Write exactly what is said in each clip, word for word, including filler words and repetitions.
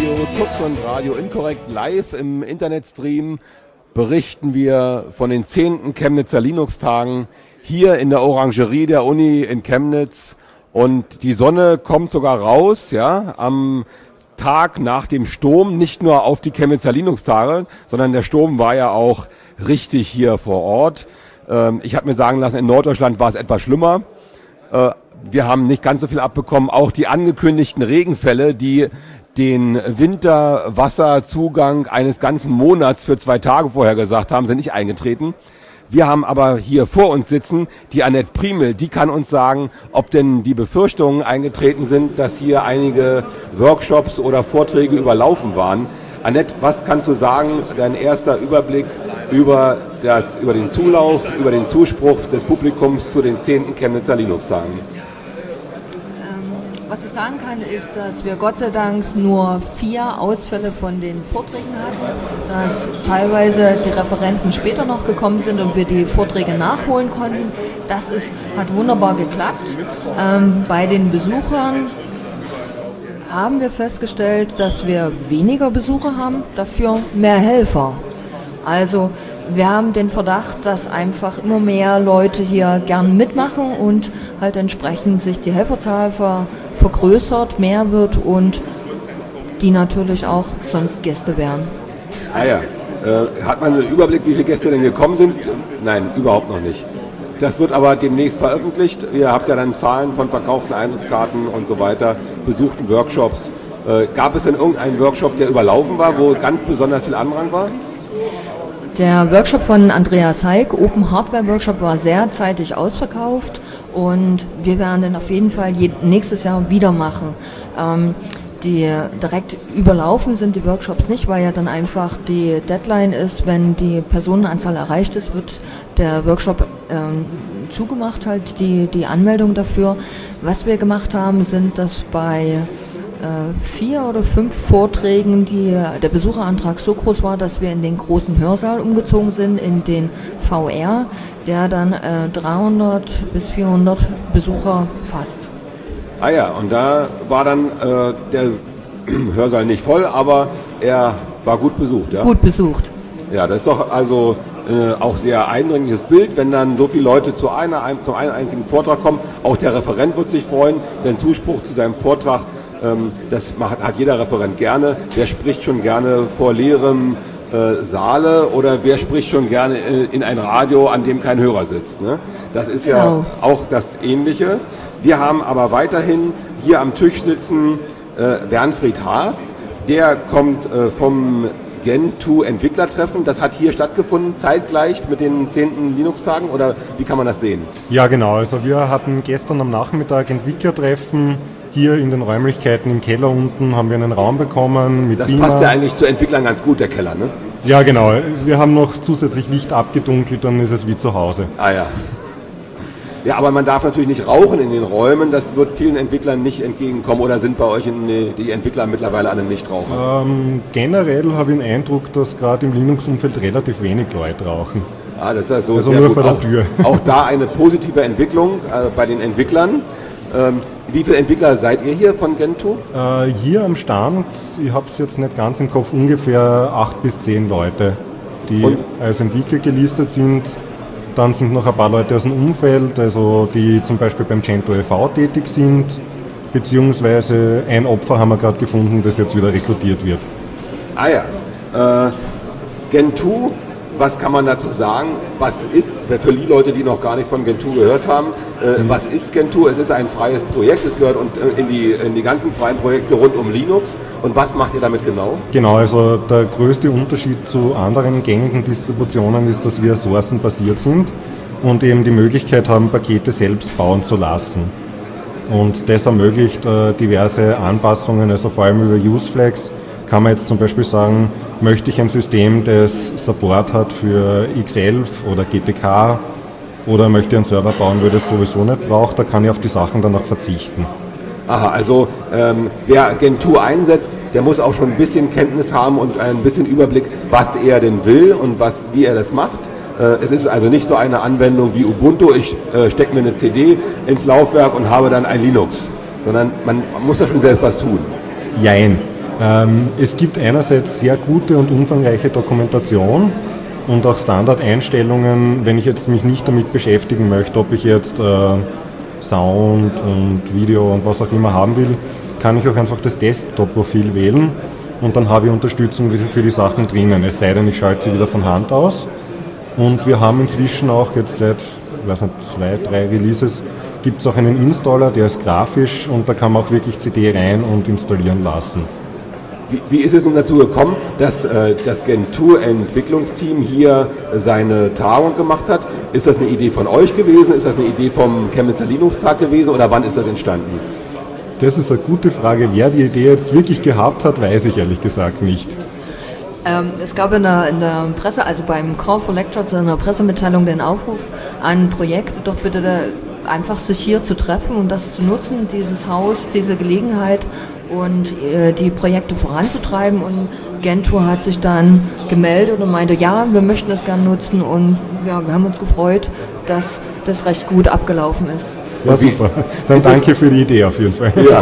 Radio Tux und Radio Inkorrekt live im Internetstream berichten wir von den zehnten Chemnitzer Linux-Tagen hier in der Orangerie der Uni in Chemnitz. Und die Sonne kommt sogar raus, ja, am Tag nach dem Sturm, nicht nur auf die Chemnitzer Linux-Tage, sondern der Sturm war ja auch richtig hier vor Ort. Ähm, ich habe mir sagen lassen, in Norddeutschland war es etwas schlimmer. Äh, wir haben nicht ganz so viel abbekommen. Auch die angekündigten Regenfälle, die den Winterwasserzugang eines ganzen Monats für zwei Tage vorher gesagt haben, sind nicht eingetreten. Wir haben aber hier vor uns sitzen die Annette Priemel, die kann uns sagen, ob denn die Befürchtungen eingetreten sind, dass hier einige Workshops oder Vorträge überlaufen waren. Annette, was kannst du sagen, dein erster Überblick über, das, über den Zulauf, über den Zuspruch des Publikums zu den zehnten Chemnitzer Linux-Tagen? Was ich sagen kann, ist, dass wir Gott sei Dank nur vier Ausfälle von den Vorträgen hatten, dass teilweise die Referenten später noch gekommen sind und wir die Vorträge nachholen konnten. Das ist, hat wunderbar geklappt. Ähm, bei den Besuchern haben wir festgestellt, dass wir weniger Besucher haben, dafür mehr Helfer. Also wir haben den Verdacht, dass einfach immer mehr Leute hier gern mitmachen und halt entsprechend sich die Helferzahl ver, vergrößert, mehr wird und die natürlich auch sonst Gäste wären. Ah ja, äh, hat man einen Überblick, wie viele Gäste denn gekommen sind? Nein, überhaupt noch nicht. Das wird aber demnächst veröffentlicht. Ihr habt ja dann Zahlen von verkauften Eintrittskarten und so weiter, besuchten Workshops. Äh, gab es denn irgendeinen Workshop, der überlaufen war, wo ganz besonders viel Andrang war? Der Workshop von Andreas Heik, Open Hardware Workshop, war sehr zeitig ausverkauft und wir werden den auf jeden Fall nächstes Jahr wieder machen. Ähm, die direkt überlaufen sind die Workshops nicht, weil ja dann einfach die Deadline ist, wenn die Personenanzahl erreicht ist, wird der Workshop ähm, zugemacht, halt die, die Anmeldung dafür. Was wir gemacht haben, sind, dass bei vier oder fünf Vorträgen, die der Besucherantrag so groß war, dass wir in den großen Hörsaal umgezogen sind, in den V R, der dann äh, dreihundert bis vierhundert Besucher fasst. Ah ja, und da war dann äh, der Hörsaal nicht voll, aber er war gut besucht, ja? Gut besucht. Ja, das ist doch also äh, auch sehr eindringliches Bild, wenn dann so viele Leute zu einer, ein, zum einen einzigen Vortrag kommen. Auch der Referent wird sich freuen, denn Zuspruch zu seinem Vortrag, das hat jeder Referent gerne. Wer spricht schon gerne vor leerem äh, Saale oder wer spricht schon gerne in ein Radio, an dem kein Hörer sitzt. Ne? Das ist ja genau auch das Ähnliche. Wir haben aber weiterhin hier am Tisch sitzen äh, Wernfried Haas. Der kommt äh, vom Gentoo Entwicklertreffen. Das hat hier stattgefunden, zeitgleich mit den zehnten Linux-Tagen, oder wie kann man das sehen? Ja, genau. Also wir hatten gestern am Nachmittag Entwicklertreffen. Hier in den Räumlichkeiten im Keller unten haben wir einen Raum bekommen mit Das Beamer. Passt ja eigentlich zu Entwicklern ganz gut, der Keller, ne? Ja, genau. Wir haben noch zusätzlich Licht abgedunkelt, dann ist es wie zu Hause. Ah ja. Ja, aber man darf natürlich nicht rauchen in den Räumen. Das wird vielen Entwicklern nicht entgegenkommen. Oder sind bei euch in, die Entwickler mittlerweile alle Nichtraucher? Ähm, generell habe ich den Eindruck, dass gerade im Linux-Umfeld relativ wenig Leute rauchen. Ah, das ist ja so also sehr nur gut. vor der auch, Tür. Auch da eine positive Entwicklung äh, bei den Entwicklern. Ähm, wie viele Entwickler seid ihr hier von Gentoo? Äh, hier am Stand, ich habe es jetzt nicht ganz im Kopf, ungefähr acht bis zehn Leute, die Und? als Entwickler gelistet sind. Dann sind noch ein paar Leute aus dem Umfeld, also die zum Beispiel beim Gentoo e V tätig sind, beziehungsweise ein Opfer haben wir gerade gefunden, das jetzt wieder rekrutiert wird. Ah ja, äh, Gentoo, was kann man dazu sagen? Was ist, für die Leute, die noch gar nichts von Gentoo gehört haben, äh, mhm. was ist Gentoo? Es ist ein freies Projekt, es gehört in die, in die ganzen freien Projekte rund um Linux. Und was macht ihr damit genau? Genau, also der größte Unterschied zu anderen gängigen Distributionen ist, dass wir sourcenbasiert sind und eben die Möglichkeit haben, Pakete selbst bauen zu lassen. Und das ermöglicht äh, diverse Anpassungen, also vor allem über Useflags kann man jetzt zum Beispiel sagen, möchte ich ein System, das Support hat für X elf oder G T K oder möchte ich einen Server bauen, wo das sowieso nicht braucht, da kann ich auf die Sachen dann auch verzichten. Aha, also ähm, wer Gentoo einsetzt, der muss auch schon ein bisschen Kenntnis haben und ein bisschen Überblick, was er denn will und was, wie er das macht. Äh, es ist also nicht so eine Anwendung wie Ubuntu, ich äh, stecke mir eine C D ins Laufwerk und habe dann ein Linux, sondern man muss da schon selbst was tun. Jein. Ähm, es gibt einerseits sehr gute und umfangreiche Dokumentation und auch Standardeinstellungen, wenn ich jetzt mich nicht damit beschäftigen möchte, ob ich jetzt äh, Sound und Video und was auch immer haben will, kann ich auch einfach das Desktop-Profil wählen und dann habe ich Unterstützung für die Sachen drinnen, es sei denn, ich schalte sie wieder von Hand aus. Und wir haben inzwischen auch jetzt seit, ich weiß nicht, zwei, drei Releases, gibt es auch einen Installer, der ist grafisch und da kann man auch wirklich C D rein und installieren lassen. Wie, wie ist es nun dazu gekommen, dass äh, das Gentoo-Entwicklungsteam hier äh, seine Tagung gemacht hat? Ist das eine Idee von euch gewesen? Ist das eine Idee vom Chemnitzer Linux-Tag gewesen oder wann ist das entstanden? Das ist eine gute Frage. Wer die Idee jetzt wirklich gehabt hat, weiß ich ehrlich gesagt nicht. Ähm, es gab in der, in der Presse, also beim Call for Lectures, in der Pressemitteilung den Aufruf an Projekte, doch bitte da einfach sich hier zu treffen und das zu nutzen, dieses Haus, diese Gelegenheit und äh, die Projekte voranzutreiben. Und Gentoo hat sich dann gemeldet und meinte, ja, wir möchten das gerne nutzen und ja, wir haben uns gefreut, dass das recht gut abgelaufen ist. Ja, super. Dann danke für die Idee auf jeden Fall. Ja.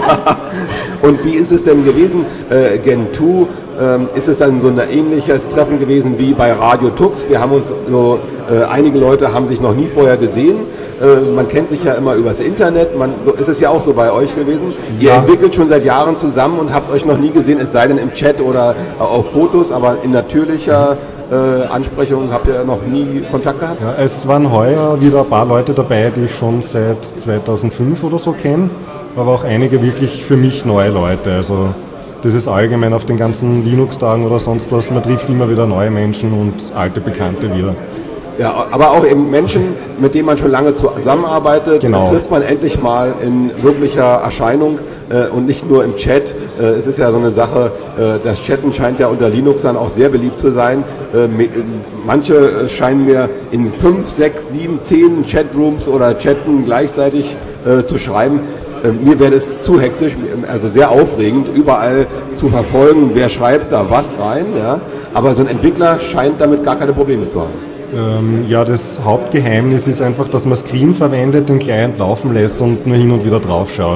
Und wie ist es denn gewesen, äh, Gentoo, ähm, ist es dann so ein ähnliches Treffen gewesen wie bei Radio Tux? Wir haben uns so, äh, einige Leute haben sich noch nie vorher gesehen. Äh, man kennt sich ja immer übers Internet. Man, so ist es ja auch so bei euch gewesen. Ihr Ja. entwickelt schon seit Jahren zusammen und habt euch noch nie gesehen, es sei denn im Chat oder äh, auf Fotos, aber in natürlicher äh, Ansprechung habt ihr noch nie Kontakt gehabt? Ja, es waren heuer wieder ein paar Leute dabei, die ich schon seit zweitausendfünf oder so kenne, aber auch einige wirklich für mich neue Leute. Also das ist allgemein auf den ganzen Linux-Tagen oder sonst was, man trifft immer wieder neue Menschen und alte Bekannte wieder. Ja, aber auch eben Menschen, mit denen man schon lange zusammenarbeitet, Genau. trifft man endlich mal in wirklicher Erscheinung äh, und nicht nur im Chat. Äh, es ist ja so eine Sache, äh, das Chatten scheint ja unter Linuxern auch sehr beliebt zu sein. Äh, me- manche äh, scheinen mir in fünf, sechs, sieben, zehn Chatrooms oder Chatten gleichzeitig äh, zu schreiben. Äh, mir wäre es zu hektisch, also sehr aufregend, überall zu verfolgen, wer schreibt da was rein. Ja? Aber so ein Entwickler scheint damit gar keine Probleme zu haben. Ähm, ja, das Hauptgeheimnis ist einfach, dass man Screen verwendet, den Client laufen lässt und nur hin und wieder drauf schaut.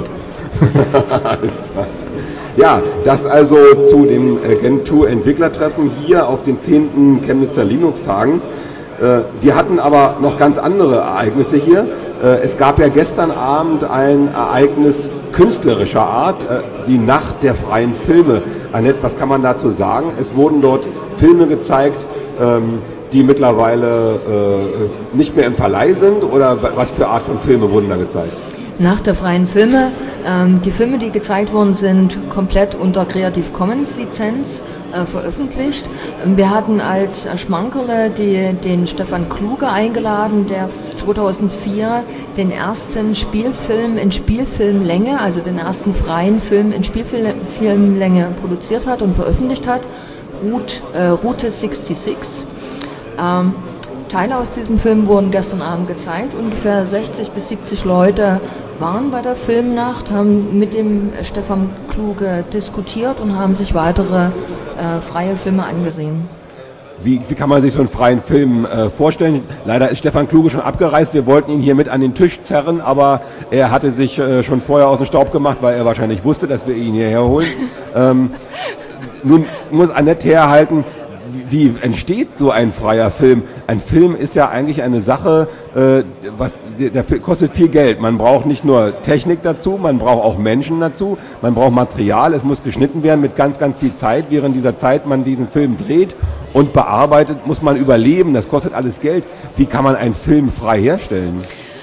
Alles klar. Ja, das also zu dem äh, Gentoo-Entwicklertreffen hier auf den zehnten Chemnitzer Linux-Tagen. Äh, wir hatten aber noch ganz andere Ereignisse hier. Äh, es gab ja gestern Abend ein Ereignis künstlerischer Art, äh, die Nacht der freien Filme. Annette, was kann man dazu sagen? Es wurden dort Filme gezeigt, ähm, die mittlerweile äh, nicht mehr im Verleih sind, oder was für Art von Filme wurden da gezeigt? Nach der freien Filme, ähm, die Filme, die gezeigt wurden, sind komplett unter Creative Commons Lizenz äh, veröffentlicht. Wir hatten als Schmankerle die, den Stefan Kluge eingeladen, der zweitausendvier den ersten Spielfilm in Spielfilmlänge, also den ersten freien Film in Spielfilmlänge produziert hat und veröffentlicht hat, Route, äh, Route sechsundsechzig. Ähm, Teile aus diesem Film wurden gestern Abend gezeigt. Ungefähr sechzig bis siebzig Leute waren bei der Filmnacht, haben mit dem Stefan Kluge diskutiert und haben sich weitere äh, freie Filme angesehen. Wie, wie kann man sich so einen freien Film äh, vorstellen? Leider ist Stefan Kluge schon abgereist. Wir wollten ihn hier mit an den Tisch zerren, aber er hatte sich äh, schon vorher aus dem Staub gemacht, weil er wahrscheinlich wusste, dass wir ihn hierher holen. ähm, nun muss Annette herhalten, wie entsteht so ein freier Film? Ein Film ist ja eigentlich eine Sache, äh, was, der kostet viel Geld. Man braucht nicht nur Technik dazu, man braucht auch Menschen dazu, man braucht Material, es muss geschnitten werden mit ganz, ganz viel Zeit. Während dieser Zeit man diesen Film dreht und bearbeitet, muss man überleben, das kostet alles Geld. Wie kann man einen Film frei herstellen?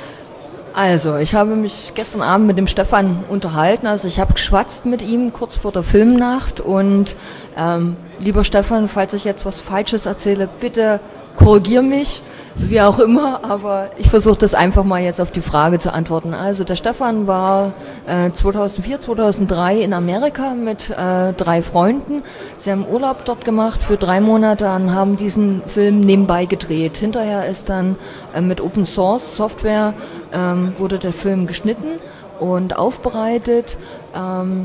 Also, ich habe mich gestern Abend mit dem Stefan unterhalten, also ich habe geschwatzt mit ihm kurz vor der Filmnacht und ähm, lieber Stefan, falls ich jetzt was Falsches erzähle, bitte korrigier mich, wie auch immer, aber ich versuche das einfach mal jetzt auf die Frage zu antworten. Also der Stefan war äh, zweitausendvier, zweitausenddrei in Amerika mit äh, drei Freunden. Sie haben Urlaub dort gemacht für drei Monate und haben diesen Film nebenbei gedreht. Hinterher ist dann äh, mit Open Source Software ähm, wurde der Film geschnitten und aufbereitet. Ähm,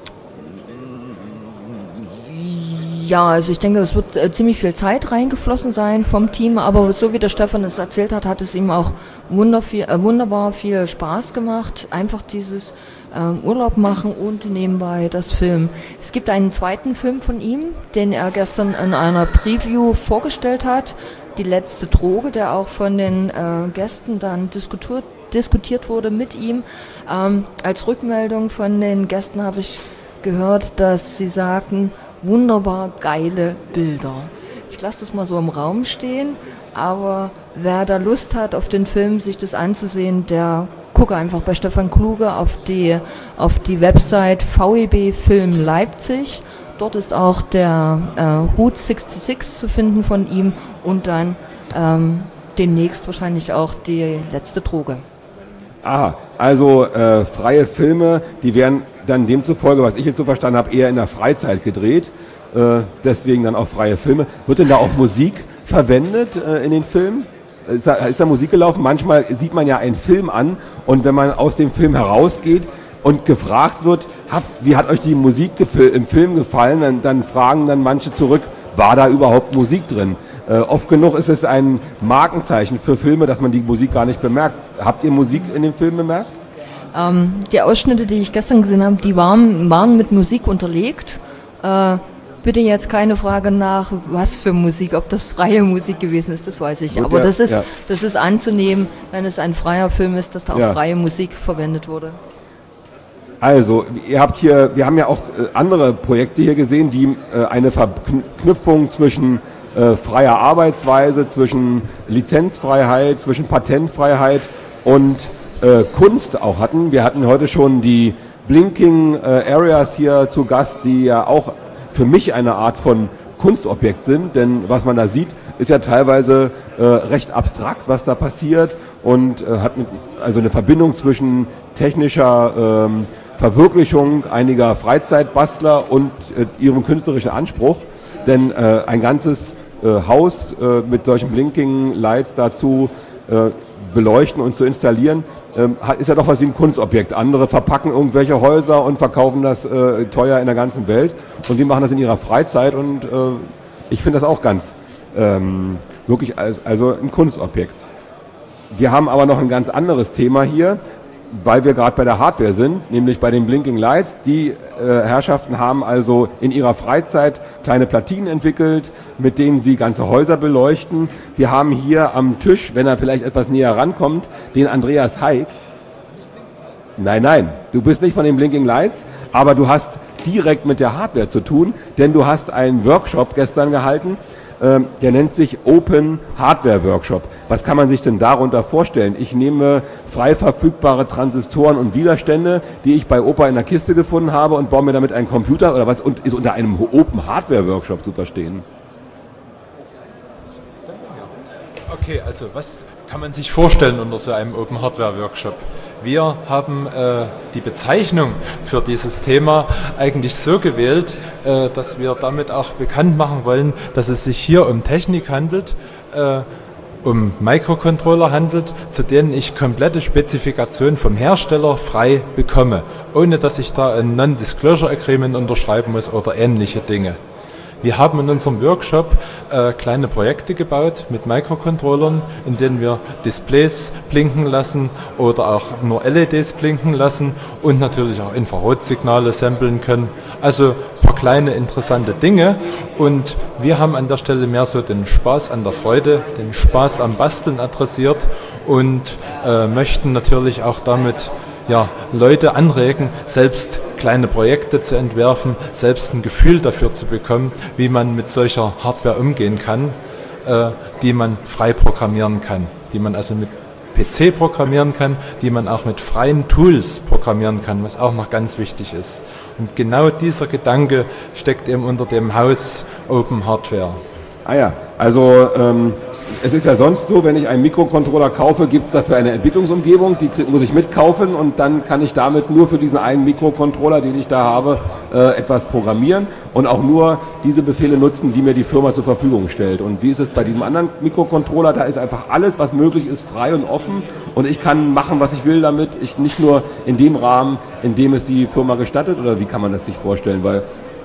Ja, also ich denke, es wird äh, ziemlich viel Zeit reingeflossen sein vom Team, aber so wie der Stefan es erzählt hat, hat es ihm auch wunderviel, äh, wunderbar viel Spaß gemacht, einfach dieses äh, Urlaub machen und nebenbei das Film. Es gibt einen zweiten Film von ihm, den er gestern in einer Preview vorgestellt hat, Die letzte Droge, der auch von den äh, Gästen dann diskutiert, diskutiert wurde mit ihm. Ähm, als Rückmeldung von den Gästen habe ich gehört, dass sie sagten, wunderbar geile Bilder. Ich lasse das mal so im Raum stehen, aber wer da Lust hat, auf den Film sich das anzusehen, der gucke einfach bei Stefan Kluge auf die, auf die Website V E B Film Leipzig. Dort ist auch der äh, Route sechsundsechzig zu finden von ihm und dann ähm, demnächst wahrscheinlich auch die letzte Droge. Aha, also äh, freie Filme, die werden dann demzufolge, was ich jetzt so verstanden habe, eher in der Freizeit gedreht. Äh, deswegen dann auch freie Filme. Wird denn da auch Musik verwendet äh, in den Filmen? Ist da, ist da Musik gelaufen? Manchmal sieht man ja einen Film an und wenn man aus dem Film herausgeht und gefragt wird, habt, wie hat euch die Musik gefil- im Film gefallen, dann, dann fragen dann manche zurück, war da überhaupt Musik drin? Äh, oft genug ist es ein Markenzeichen für Filme, dass man die Musik gar nicht bemerkt. Habt ihr Musik in dem Film bemerkt? Ähm, die Ausschnitte, die ich gestern gesehen habe, die waren, waren mit Musik unterlegt. Äh, bitte jetzt keine Frage nach, was für Musik, ob das freie Musik gewesen ist, das weiß ich. Gut, Aber ja, das ist, ja. das ist anzunehmen, wenn es ein freier Film ist, dass da auch Ja. freie Musik verwendet wurde. Also, ihr habt hier, wir haben ja auch äh, andere Projekte hier gesehen, die äh, eine Verknüpfung zwischen äh, freier Arbeitsweise, zwischen Lizenzfreiheit, zwischen Patentfreiheit und äh, Kunst auch hatten. Wir hatten heute schon die Blinking äh, Areas hier zu Gast, die ja auch für mich eine Art von Kunstobjekt sind, denn was man da sieht, ist ja teilweise äh, recht abstrakt, was da passiert und äh, hat mit, also eine Verbindung zwischen technischer ähm, Verwirklichung einiger Freizeitbastler und äh, ihrem künstlerischen Anspruch, denn äh, ein ganzes äh, Haus äh, mit solchen Blinking Lights dazu äh, beleuchten und zu installieren, ähm, ist ja doch was wie ein Kunstobjekt. Andere verpacken irgendwelche Häuser und verkaufen das äh, teuer in der ganzen Welt und die machen das in ihrer Freizeit und äh, ich finde das auch ganz ähm, wirklich als, also ein Kunstobjekt. Wir haben aber noch ein ganz anderes Thema hier, weil wir gerade bei der Hardware sind, nämlich bei den Blinking Lights. Die äh, Herrschaften haben also in ihrer Freizeit kleine Platinen entwickelt, mit denen sie ganze Häuser beleuchten. Wir haben hier am Tisch, wenn er vielleicht etwas näher rankommt, den Andreas Haig. Nein, nein, du bist nicht von den Blinking Lights, aber du hast direkt mit der Hardware zu tun, denn du hast einen Workshop gestern gehalten, ähm, der nennt sich Open Hardware Workshop. Was kann man sich denn darunter vorstellen? Ich nehme frei verfügbare Transistoren und Widerstände, die ich bei Opa in der Kiste gefunden habe und baue mir damit einen Computer oder was und ist unter einem Open Hardware Workshop zu verstehen? Okay, also was kann man sich vorstellen unter so einem Open Hardware Workshop? Wir haben äh, die Bezeichnung für dieses Thema eigentlich so gewählt, äh, dass wir damit auch bekannt machen wollen, dass es sich hier um Technik handelt, äh, um Microcontroller handelt, zu denen ich komplette Spezifikationen vom Hersteller frei bekomme, ohne dass ich da ein Non-Disclosure Agreement unterschreiben muss oder ähnliche Dinge. Wir haben in unserem Workshop äh, kleine Projekte gebaut mit Microcontrollern, in denen wir Displays blinken lassen oder auch nur L E Ds blinken lassen und natürlich auch Infrarotsignale samplen können. Also ein paar kleine interessante Dinge und wir haben an der Stelle mehr so den Spaß an der Freude, den Spaß am Basteln adressiert und äh, möchten natürlich auch damit ja, Leute anregen, selbst kleine Projekte zu entwerfen, selbst ein Gefühl dafür zu bekommen, wie man mit solcher Hardware umgehen kann, äh, die man frei programmieren kann, die man also mit P C programmieren kann, die man auch mit freien Tools programmieren kann, was auch noch ganz wichtig ist. Und genau dieser Gedanke steckt eben unter dem Haus Open Hardware. Ah ja, also ähm, es ist ja sonst so, wenn ich einen Mikrocontroller kaufe, gibt es dafür eine Entwicklungsumgebung, die muss ich mitkaufen und dann kann ich damit nur für diesen einen Mikrocontroller, den ich da habe, äh, etwas programmieren und auch nur diese Befehle nutzen, die mir die Firma zur Verfügung stellt. Und wie ist es bei diesem anderen Mikrocontroller? Da ist einfach alles, was möglich ist, frei und offen und ich kann machen, was ich will damit, ich nicht nur in dem Rahmen, in dem es die Firma gestattet, oder wie kann man das sich vorstellen? Weil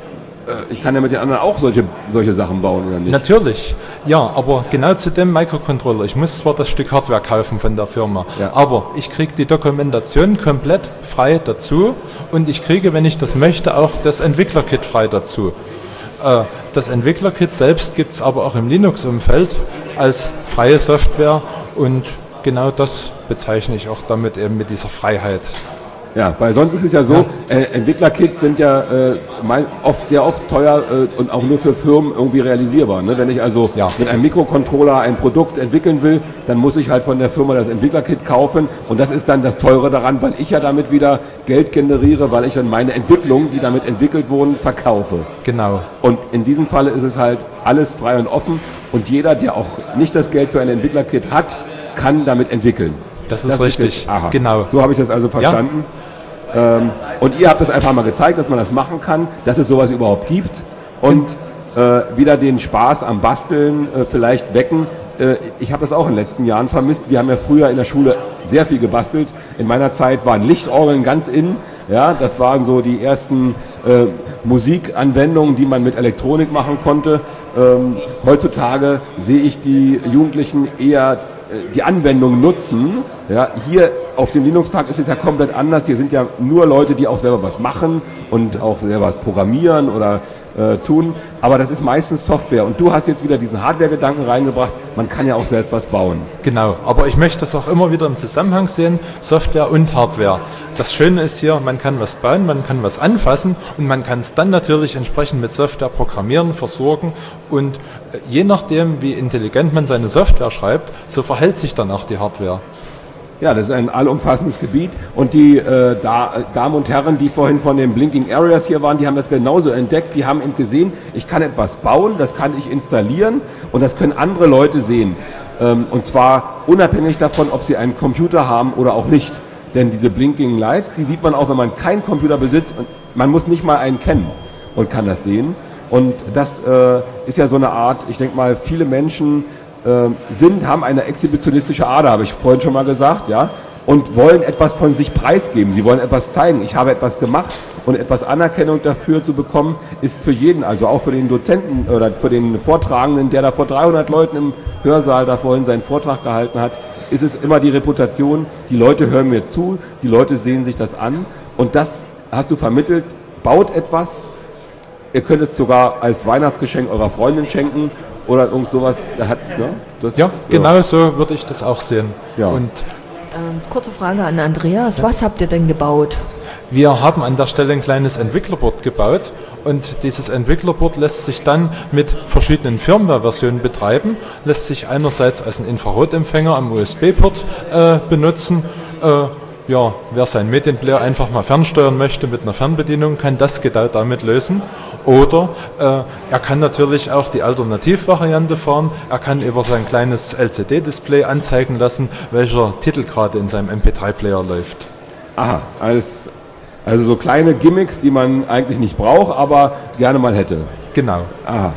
ich kann ja mit den anderen auch solche, solche Sachen bauen, oder nicht? Natürlich, ja, aber genau zu dem Microcontroller, ich muss zwar das Stück Hardware kaufen von der Firma, ja. aber ich kriege die Dokumentation komplett frei dazu und ich kriege, wenn ich das möchte, auch das Entwicklerkit frei dazu. Äh, das Entwicklerkit selbst gibt es aber auch im Linux-Umfeld als freie Software und genau das bezeichne ich auch damit eben mit dieser Freiheit. Ja, weil sonst ist es ja so, ja. Äh, Entwicklerkits sind ja äh, mein, oft sehr oft teuer äh, und auch nur für Firmen irgendwie realisierbar. Ne? Wenn ich also ja. mit einem Mikrocontroller ein Produkt entwickeln will, dann muss ich halt von der Firma das Entwicklerkit kaufen und das ist dann das Teure daran, weil ich ja damit wieder Geld generiere, weil ich dann meine Entwicklungen, die damit entwickelt wurden, verkaufe. Genau. Und in diesem Falle ist es halt alles frei und offen und jeder, der auch nicht das Geld für ein Entwicklerkit hat, kann damit entwickeln. Das ist das richtig, ist jetzt, aha, genau. So habe ich das also verstanden. Ja. Ähm, und ihr habt das einfach mal gezeigt, dass man das machen kann, dass es sowas überhaupt gibt und äh, wieder den Spaß am Basteln äh, vielleicht wecken. Äh, ich habe das auch in den letzten Jahren vermisst. Wir haben ja früher in der Schule sehr viel gebastelt. In meiner Zeit waren Lichtorgeln ganz in. Ja, das waren so die ersten äh, Musikanwendungen, die man mit Elektronik machen konnte. Ähm, heutzutage sehe ich die Jugendlichen eher die Anwendung nutzen. Ja, hier auf dem Linux-Tag ist es ja komplett anders. Hier sind ja nur Leute, die auch selber was machen und auch selber was programmieren oder äh, tun. Aber das ist meistens Software. Und du hast jetzt wieder diesen Hardware-Gedanken reingebracht. Man kann ja auch selbst was bauen. Genau, aber ich möchte das auch immer wieder im Zusammenhang sehen, Software und Hardware. Das Schöne ist hier, man kann was bauen, man kann was anfassen und man kann es dann natürlich entsprechend mit Software programmieren, versorgen und je nachdem, wie intelligent man seine Software schreibt, so verhält sich dann auch die Hardware. Ja, das ist ein allumfassendes Gebiet und die äh, da, Damen und Herren, die vorhin von den Blinking Areas hier waren, die haben das genauso entdeckt, die haben eben gesehen, ich kann etwas bauen, das kann ich installieren und das können andere Leute sehen. Ähm, und zwar unabhängig davon, ob sie einen Computer haben oder auch nicht. Denn diese Blinking Lights, die sieht man auch, wenn man keinen Computer besitzt und man muss nicht mal einen kennen und kann das sehen. Und das äh, ist ja so eine Art, ich denke mal, viele Menschen äh, sind, haben eine exhibitionistische Ader, habe ich vorhin schon mal gesagt, ja, und wollen etwas von sich preisgeben. Sie wollen etwas zeigen. Ich habe etwas gemacht und etwas Anerkennung dafür zu bekommen, ist für jeden, also auch für den Dozenten oder für den Vortragenden, der da vor dreihundert Leuten im Hörsaal da vorhin seinen Vortrag gehalten hat, ist es immer die Reputation, die Leute hören mir zu, die Leute sehen sich das an und das hast du vermittelt, baut etwas, ihr könnt es sogar als Weihnachtsgeschenk eurer Freundin schenken oder irgend sowas. Hat, ne? das, ja, genau ja. So würde ich das auch sehen. Ja. Und ähm, kurze Frage an Andreas, ja. Was habt ihr denn gebaut? Wir haben an der Stelle ein kleines Entwicklerboard gebaut und dieses Entwicklerboard lässt sich dann mit verschiedenen Firmware-Versionen betreiben, lässt sich einerseits als ein Infrarotempfänger am U S B-Port äh, benutzen. Äh, ja, wer seinen Medienplayer einfach mal fernsteuern möchte mit einer Fernbedienung, kann das genau damit lösen. Oder äh, er kann natürlich auch die Alternativvariante fahren. Er kann über sein kleines L C D-Display anzeigen lassen, welcher Titel gerade in seinem M P drei Player läuft. Aha, alles. Also so kleine Gimmicks, die man eigentlich nicht braucht, aber gerne mal hätte. Genau. Aha.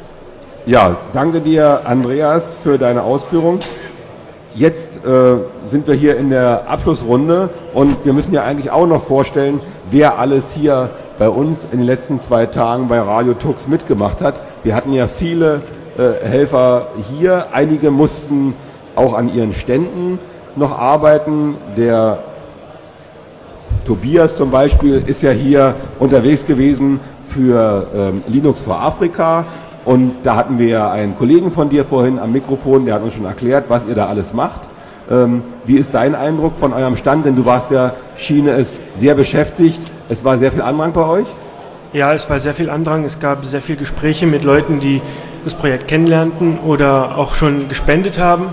Ja, danke dir, Andreas, für deine Ausführung. Jetzt äh, sind wir hier in der Abschlussrunde und wir müssen ja eigentlich auch noch vorstellen, wer alles hier bei uns in den letzten zwei Tagen bei Radio Tux mitgemacht hat. Wir hatten ja viele äh, Helfer hier. Einige mussten auch an ihren Ständen noch arbeiten. Der Tobias zum Beispiel ist ja hier unterwegs gewesen für ähm, Linux for Afrika und da hatten wir einen Kollegen von dir vorhin am Mikrofon, der hat uns schon erklärt, was ihr da alles macht. Ähm, wie ist dein Eindruck von eurem Stand? Denn du warst ja, Schiene ist sehr beschäftigt, es war sehr viel Andrang bei euch? Ja, es war sehr viel Andrang, es gab sehr viele Gespräche mit Leuten, die das Projekt kennenlernten oder auch schon gespendet haben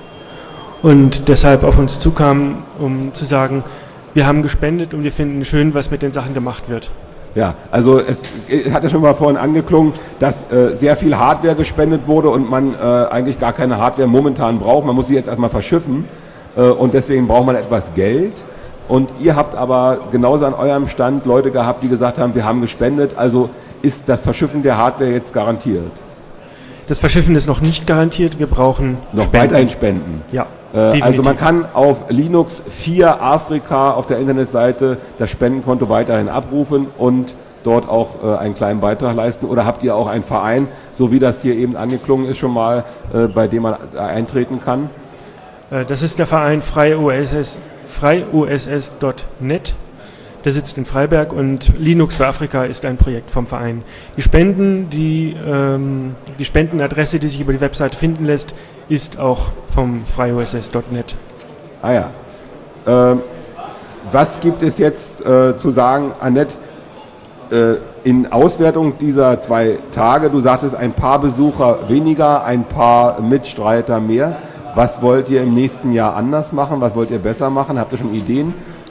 und deshalb auf uns zukamen, um zu sagen, wir haben gespendet und wir finden schön, was mit den Sachen gemacht wird. Ja, also es hat ja schon mal vorhin angeklungen, dass äh, sehr viel Hardware gespendet wurde und man äh, eigentlich gar keine Hardware momentan braucht. Man muss sie jetzt erstmal verschiffen äh, und deswegen braucht man etwas Geld. Und ihr habt aber genauso an eurem Stand Leute gehabt, die gesagt haben, wir haben gespendet. Also ist das Verschiffen der Hardware jetzt garantiert? Das Verschiffen ist noch nicht garantiert. Wir brauchen noch Spenden. Weiterhin Spenden. Ja. Äh, also man kann auf Linux vier Afrika auf der Internetseite das Spendenkonto weiterhin abrufen und dort auch äh, einen kleinen Beitrag leisten? Oder habt ihr auch einen Verein, so wie das hier eben angeklungen ist schon mal, äh, bei dem man eintreten kann? Äh, das ist der Verein FreiUSS, FreiUSS Punkt net. Der sitzt in Freiberg und Linux für Afrika ist ein Projekt vom Verein. Die Spenden, die, ähm, die Spendenadresse, die sich über die Webseite finden lässt, ist auch vom FreiUSS Punkt net. Ah ja. Ähm, was gibt es jetzt äh, zu sagen, Annette, äh, in Auswertung dieser zwei Tage? Du sagtest, ein paar Besucher weniger, ein paar Mitstreiter mehr. Was wollt ihr im nächsten Jahr anders machen? Was wollt ihr besser machen? Habt ihr schon Ideen?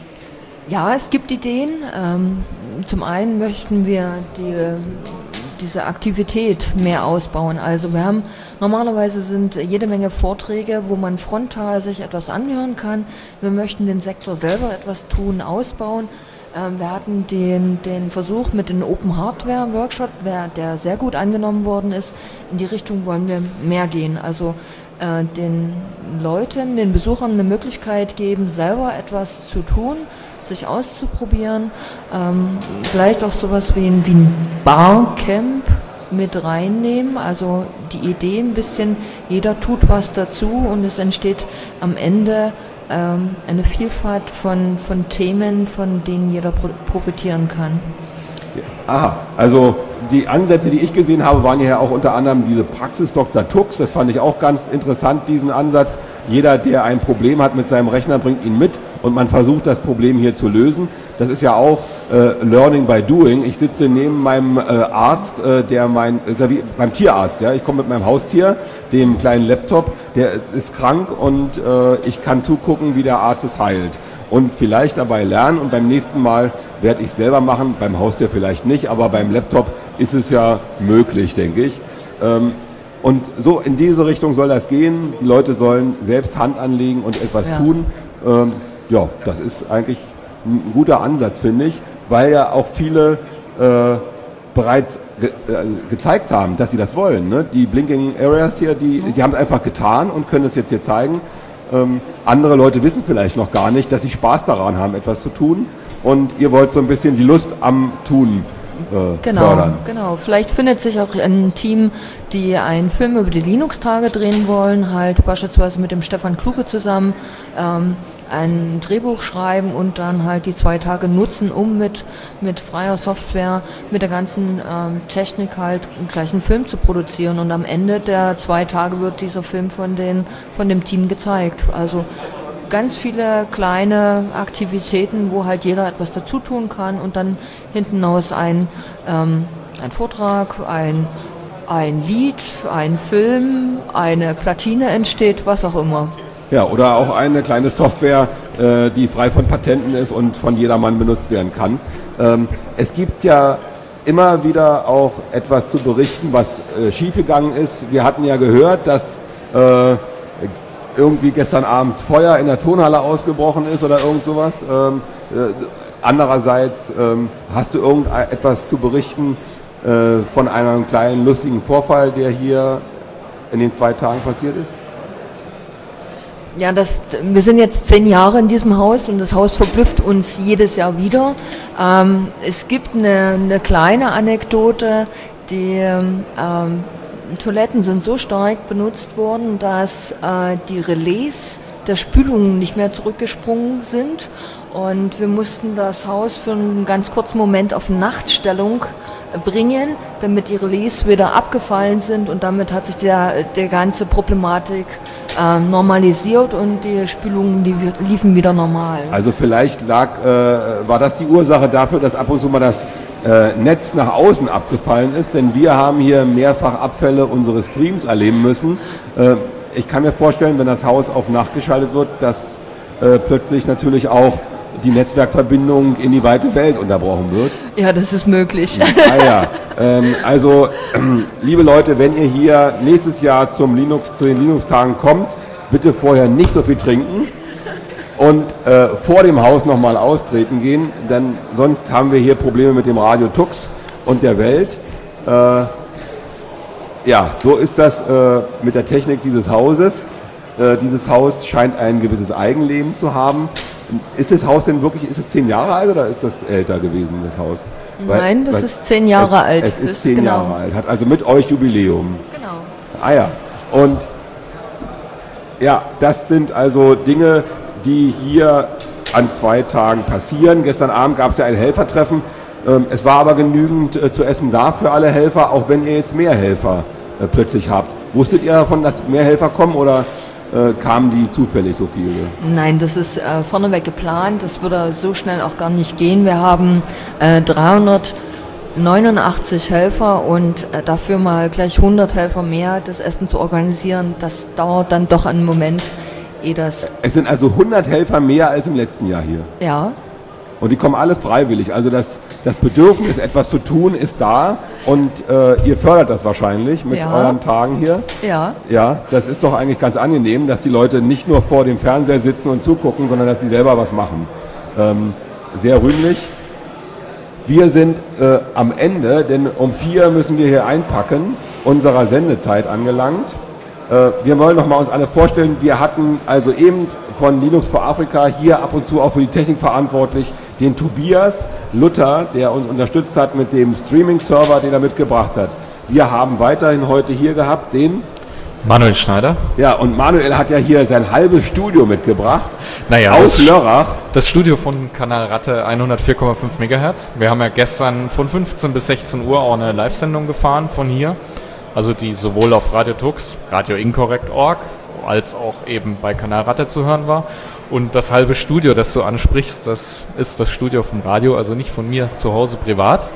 Ja, es gibt Ideen. Ähm, zum einen möchten wir die, diese Aktivität mehr ausbauen. Also wir haben, normalerweise sind jede Menge Vorträge, wo man frontal sich etwas anhören kann. Wir möchten den Sektor selber etwas tun, ausbauen. Ähm, wir hatten den, den Versuch mit dem Open Hardware Workshop, der sehr gut angenommen worden ist. In die Richtung wollen wir mehr gehen. Also äh, den Leuten, den Besuchern eine Möglichkeit geben, selber etwas zu tun, sich auszuprobieren, ähm, vielleicht auch sowas wie ein, wie ein Barcamp mit reinnehmen, also die Idee ein bisschen, jeder tut was dazu und es entsteht am Ende ähm, eine Vielfalt von, von Themen, von denen jeder pro- profitieren kann. Aha, also die Ansätze, die ich gesehen habe, waren ja auch unter anderem diese Praxis Doktor Tux, das fand ich auch ganz interessant, diesen Ansatz. Jeder, der ein Problem hat mit seinem Rechner, bringt ihn mit und man versucht, das Problem hier zu lösen. Das ist ja auch äh, Learning by Doing. Ich sitze neben meinem äh, Arzt, äh, der mein, ist ja wie beim Tierarzt, ja. Ich komme mit meinem Haustier, dem kleinen Laptop, der ist krank und äh, ich kann zugucken, wie der Arzt es heilt. Und vielleicht dabei lernen und beim nächsten Mal werde ich es selber machen, beim Haustier vielleicht nicht, aber beim Laptop ist es ja möglich, denke ich. Ähm, und so in diese Richtung soll das gehen. Die Leute sollen selbst Hand anlegen und etwas ja. tun. Ähm, ja, das ist eigentlich ein guter Ansatz, finde ich, weil ja auch viele äh, bereits ge- äh, gezeigt haben, dass sie das wollen. Ne? Die Blinking Areas hier, die, die haben es einfach getan und können es jetzt hier zeigen. Ähm, andere Leute wissen vielleicht noch gar nicht, dass sie Spaß daran haben, etwas zu tun. Und ihr wollt so ein bisschen die Lust am Tun äh, genau, fördern. Genau, vielleicht findet sich auch ein Team, die einen Film über die Linux-Tage drehen wollen, halt beispielsweise mit dem Stefan Kluge zusammen ähm, ein Drehbuch schreiben und dann halt die zwei Tage nutzen, um mit, mit freier Software, mit der ganzen ähm, Technik halt gleich einen Film zu produzieren. Und am Ende der zwei Tage wird dieser Film von, den, von dem Team gezeigt. Also ganz viele kleine Aktivitäten, wo halt jeder etwas dazu tun kann und dann hinten raus ein, ähm, ein Vortrag, ein, ein Lied, ein Film, eine Platine entsteht, was auch immer. Ja, oder auch eine kleine Software, äh, die frei von Patenten ist und von jedermann benutzt werden kann. Ähm, es gibt ja immer wieder auch etwas zu berichten, was äh, schiefgegangen ist. Wir hatten ja gehört, dass äh, irgendwie gestern Abend Feuer in der Turnhalle ausgebrochen ist oder irgend sowas. Ähm, äh, andererseits ähm, hast du irgendetwas zu berichten äh, von einem kleinen lustigen Vorfall, der hier in den zwei Tagen passiert ist? Ja, das, wir sind jetzt zehn Jahre in diesem Haus und das Haus verblüfft uns jedes Jahr wieder. Ähm, es gibt eine, eine kleine Anekdote, die ähm, Toiletten sind so stark benutzt worden, dass äh, die Relais der Spülungen nicht mehr zurückgesprungen sind und wir mussten das Haus für einen ganz kurzen Moment auf Nachtstellung bringen, damit die Relais wieder abgefallen sind und damit hat sich der, der ganze Problematik äh, normalisiert und die Spülungen die liefen wieder normal. Also vielleicht lag, äh, war das die Ursache dafür, dass ab und zu mal das äh, Netz nach außen abgefallen ist, denn wir haben hier mehrfach Abfälle unseres Streams erleben müssen. Äh, ich kann mir vorstellen, wenn das Haus auf Nacht geschaltet wird, dass äh, plötzlich natürlich auch die Netzwerkverbindung in die weite Welt unterbrochen wird. Ja, das ist möglich. Ah ja, ähm, also ähm, liebe Leute, wenn ihr hier nächstes Jahr zum Linux, zu den Linux-Tagen kommt, bitte vorher nicht so viel trinken und äh, vor dem Haus nochmal austreten gehen, denn sonst haben wir hier Probleme mit dem Radio Tux und der Welt. Äh, ja, so ist das äh, mit der Technik dieses Hauses. Äh, dieses Haus scheint ein gewisses Eigenleben zu haben. Ist das Haus denn wirklich, ist es zehn Jahre alt oder ist das älter gewesen, das Haus? Weil, Nein, das weil ist zehn Jahre es, alt. Es ist das zehn genau. Jahre alt, hat also mit euch Jubiläum. Genau. Ah ja, und ja, das sind also Dinge, die hier an zwei Tagen passieren. Gestern Abend gab es ja ein Helfertreffen. Ähm, es war aber genügend äh, zu essen da für alle Helfer, auch wenn ihr jetzt mehr Helfer äh, plötzlich habt. Wusstet ihr davon, dass mehr Helfer kommen oder äh, kamen die zufällig so viele? Nein, das ist äh, vorneweg geplant. Das würde so schnell auch gar nicht gehen. Wir haben äh, dreihundertneunundachtzig Helfer und äh, dafür mal gleich hundert Helfer mehr, das Essen zu organisieren. Das dauert dann doch einen Moment, ehe das... Es sind also hundert Helfer mehr als im letzten Jahr hier. Ja. Und die kommen alle freiwillig. Also das, das Bedürfnis, etwas zu tun, ist da. Und äh, ihr fördert das wahrscheinlich mit Ja. euren Tagen hier. Ja. Ja, das ist doch eigentlich ganz angenehm, dass die Leute nicht nur vor dem Fernseher sitzen und zugucken, sondern dass sie selber was machen. Ähm, sehr rühmlich. Wir sind äh, am Ende, denn um vier müssen wir hier einpacken, unserer Sendezeit angelangt. Äh, wir wollen noch mal uns alle vorstellen, wir hatten also eben von Linux for Africa hier ab und zu auch für die Technik verantwortlich den Tobias Luther, der uns unterstützt hat mit dem Streaming-Server, den er mitgebracht hat. Wir haben weiterhin heute hier gehabt den Manuel Schneider. Ja, und Manuel hat ja hier sein halbes Studio mitgebracht. Naja, aus das, Lörrach. Das Studio von Kanal Ratte hundertvier Komma fünf Megahertz. Wir haben ja gestern von fünfzehn bis sechzehn Uhr auch eine Live-Sendung gefahren von hier. Also die sowohl auf Radio Tux, Radio Inkorrekt Punkt org, als auch eben bei Kanal Ratte zu hören war. Und das halbe Studio, das du ansprichst, das ist das Studio vom Radio, also nicht von mir zu Hause privat.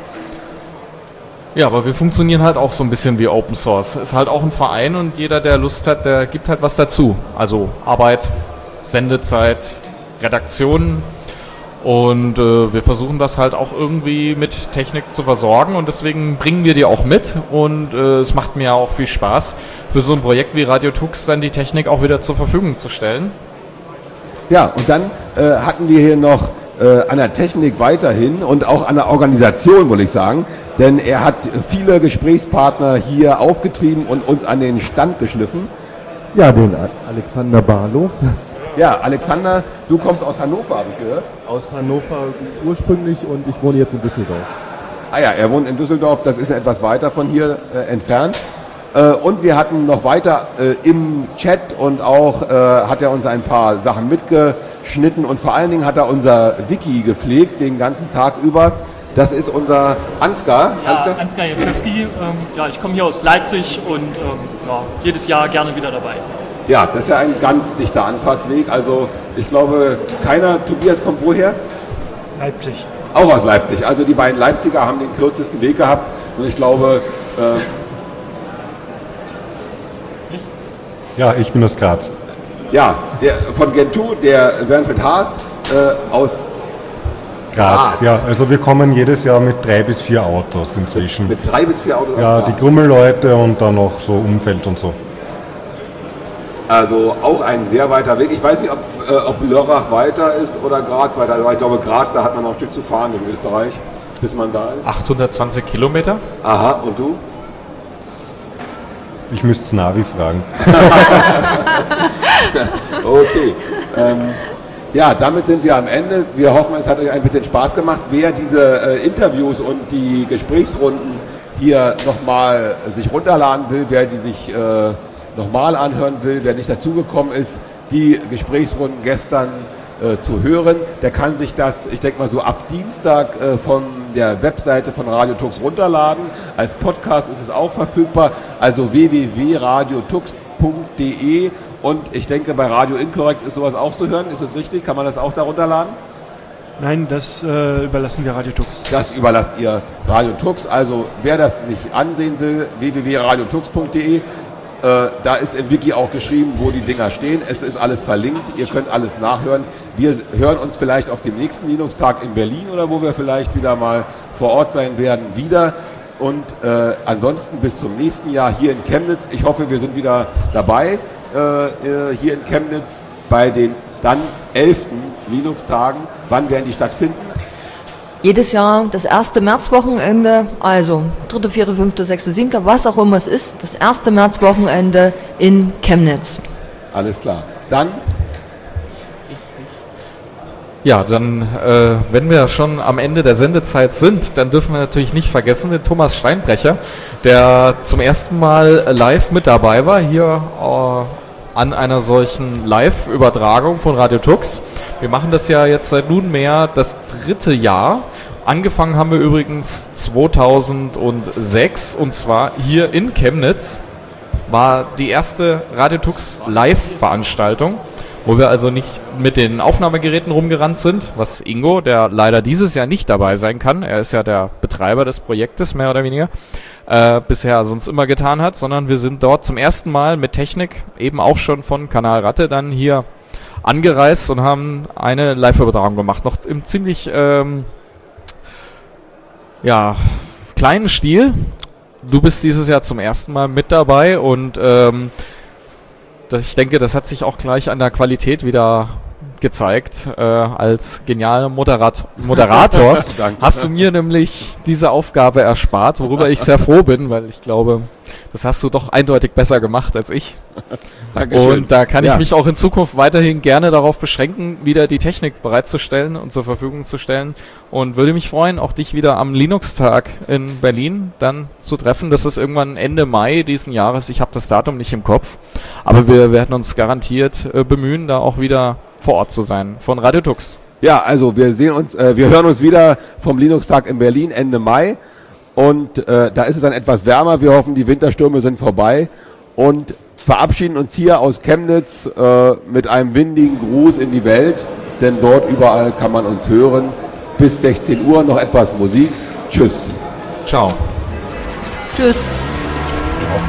Ja, aber wir funktionieren halt auch so ein bisschen wie Open Source. Ist halt auch ein Verein und jeder, der Lust hat, der gibt halt was dazu. Also Arbeit, Sendezeit, Redaktion. Und äh, wir versuchen das halt auch irgendwie mit Technik zu versorgen und deswegen bringen wir die auch mit und äh, es macht mir auch viel Spaß, für so ein Projekt wie Radio Tux dann die Technik auch wieder zur Verfügung zu stellen. Ja, und dann äh, hatten wir hier noch äh, an der Technik weiterhin und auch an der Organisation, würde ich sagen, denn er hat viele Gesprächspartner hier aufgetrieben und uns an den Stand geschliffen. Ja, den Alexander Barlow. Ja, Alexander, du kommst aus Hannover, habe ich gehört. Aus Hannover ursprünglich und ich wohne jetzt in Düsseldorf. Ah ja, er wohnt in Düsseldorf, das ist etwas weiter von hier äh, entfernt. Äh, und wir hatten noch weiter äh, im Chat und auch äh, hat er uns ein paar Sachen mitgeschnitten und vor allen Dingen hat er unser Wiki gepflegt den ganzen Tag über. Das ist unser Ansgar. Ja, Ansgar, Ansgar Jędrzejewski. Ähm, ja, ich komme hier aus Leipzig und ähm, ja, jedes Jahr gerne wieder dabei. Ja, das ist ja ein ganz dichter Anfahrtsweg. Also ich glaube, keiner, Tobias kommt woher? Leipzig. Auch aus Leipzig. Also die beiden Leipziger haben den kürzesten Weg gehabt und ich glaube... Äh, Ja, ich bin aus Graz. Ja, der von Gentoo, der Bernfried Haas äh, aus Graz, Graz. ja. Also wir kommen jedes Jahr mit drei bis vier Autos inzwischen. Mit drei bis vier Autos Ja, aus die Graz. Grummelleute und dann noch so Umfeld und so. Also auch ein sehr weiter Weg. Ich weiß nicht, ob, äh, ob Lörrach weiter ist oder Graz weiter. Aber ich glaube, Graz, da hat man noch ein Stück zu fahren in Österreich, bis man da ist. achthundertzwanzig Kilometer. Aha, und du? Ich müsste das Navi fragen. Okay. Ähm, ja, damit sind wir am Ende. Wir hoffen, es hat euch ein bisschen Spaß gemacht. Wer diese äh, Interviews und die Gesprächsrunden hier nochmal sich runterladen will, wer die sich äh, nochmal anhören will, wer nicht dazugekommen ist, die Gesprächsrunden gestern äh, zu hören, der kann sich das, ich denke mal so ab Dienstag äh, von der Webseite von Radio Tux runterladen. Als Podcast ist es auch verfügbar, also w w w punkt radio tux punkt d e und ich denke bei Radio Inkorrekt ist sowas auch zu hören, ist das richtig? Kann man das auch da runterladen? Nein, das äh, überlassen wir Radio Tux. Das überlasst ihr Radio Tux, also wer das sich ansehen will, w w w punkt radio tux punkt d e. Äh, da ist im Wiki auch geschrieben, wo die Dinger stehen. Es ist alles verlinkt. Ihr könnt alles nachhören. Wir hören uns vielleicht auf dem nächsten Linux-Tag in Berlin oder wo wir vielleicht wieder mal vor Ort sein werden, wieder. Und äh, ansonsten bis zum nächsten Jahr hier in Chemnitz. Ich hoffe, wir sind wieder dabei äh, hier in Chemnitz bei den dann elften Linux-Tagen. Wann werden die stattfinden? Jedes Jahr das erste Märzwochenende, also dritte, vierte, fünfte, sechste, siebte, was auch immer es ist, das erste Märzwochenende in Chemnitz. Alles klar. Dann Ja, dann, äh, wenn wir schon am Ende der Sendezeit sind, dann dürfen wir natürlich nicht vergessen den Thomas Steinbrecher, der zum ersten Mal live mit dabei war, hier äh, an einer solchen Live-Übertragung von Radio Tux. Wir machen das ja jetzt seit nunmehr das dritte Jahr. Angefangen haben wir übrigens zweitausendsechs und zwar hier in Chemnitz war die erste Radio Tux Live-Veranstaltung, wo wir also nicht mit den Aufnahmegeräten rumgerannt sind, was Ingo, der leider dieses Jahr nicht dabei sein kann, er ist ja der Betreiber des Projektes, mehr oder weniger, äh, bisher sonst immer getan hat, sondern wir sind dort zum ersten Mal mit Technik, eben auch schon von Kanal Ratte, dann hier angereist und haben eine Live-Übertragung gemacht, noch im ziemlich ähm, ja, kleinen Stil. Du bist dieses Jahr zum ersten Mal mit dabei und ähm, ich denke, das hat sich auch gleich an der Qualität wieder gezeigt. Äh, als genialer Moderat- Moderator hast du mir nämlich diese Aufgabe erspart, worüber ich sehr froh bin, weil ich glaube, das hast du doch eindeutig besser gemacht als ich. Dankeschön. Und da kann ja. ich mich auch in Zukunft weiterhin gerne darauf beschränken, wieder die Technik bereitzustellen und zur Verfügung zu stellen. Und würde mich freuen, auch dich wieder am Linux-Tag in Berlin dann zu treffen. Das ist irgendwann Ende Mai diesen Jahres. Ich habe das Datum nicht im Kopf. Aber wir werden uns garantiert äh, bemühen, da auch wieder vor Ort zu sein von Radio Tux. Ja, also wir sehen uns, äh, wir hören uns wieder vom Linux-Tag in Berlin Ende Mai. Und äh, da ist es dann etwas wärmer. Wir hoffen, die Winterstürme sind vorbei. Und verabschieden uns hier aus Chemnitz äh, mit einem windigen Gruß in die Welt, denn dort überall kann man uns hören. Bis sechzehn Uhr noch etwas Musik. Tschüss. Ciao. Tschüss.